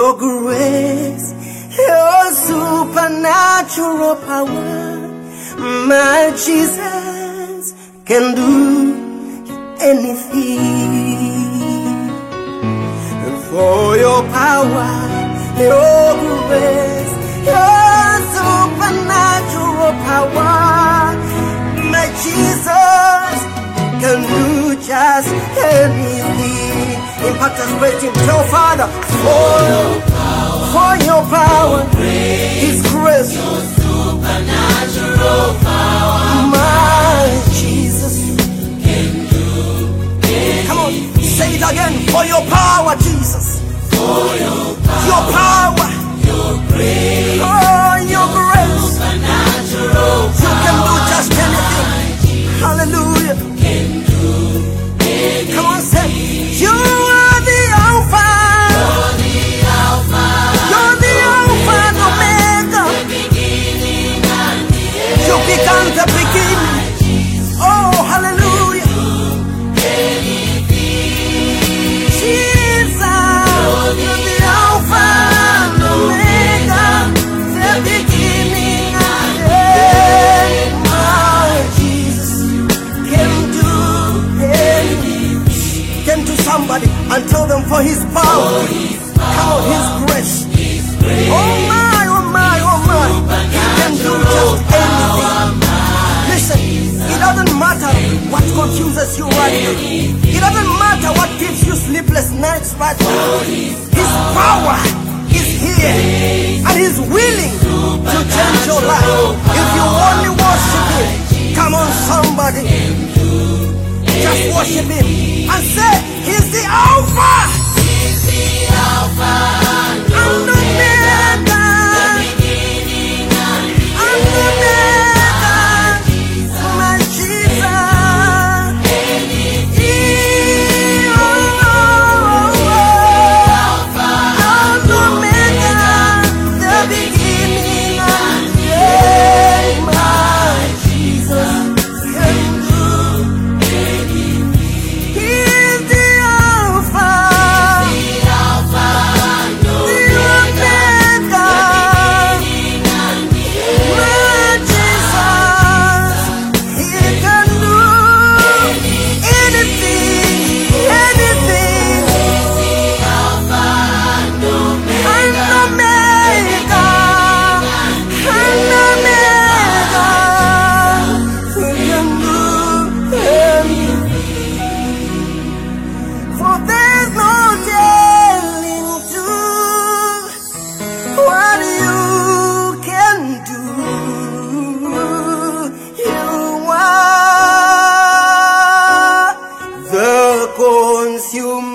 your grace, your supernatural power. My Jesus can do anything. For your power, your grace, your supernatural power, my Jesus can do just anything. Impact us, praise Him. Tell Father, for your power, His grace, your supernatural power, my Jesus can do anything. Come on, say it again. For your power, Jesus. For your power, your grace, oh, your grace, supernatural you can do power, just anything. Hallelujah. can do anything. Come on, say, you are the Alpha. You're the Alpha, You're the Alpha and Omega. the beginning and the end. You began the beginning. Oh, hallelujah. Jesus, you're the Alpha and Omega, the beginning and the end. My Jesus can do anything. Can do somebody and tell them for His power. Come on, His grace. Oh my, oh my, oh my. He can do just anything. Listen, it doesn't matter what confuses you right now. It doesn't matter what gives you sleepless nights right now. His power is here and He's willing to change your life. If you only worship Him, come on somebody, just worship Him and say, He's the Alpha He's the Alpha and Omega, beginning and and Omega, my Jesus. And Omega, the beginning and the end, my Jesus can do anything. He's the Alpha, the Omega, my Jesus. He can do anything, anything. And Omega, we can do anything. For there's no telling to what you can do. You are the consumer.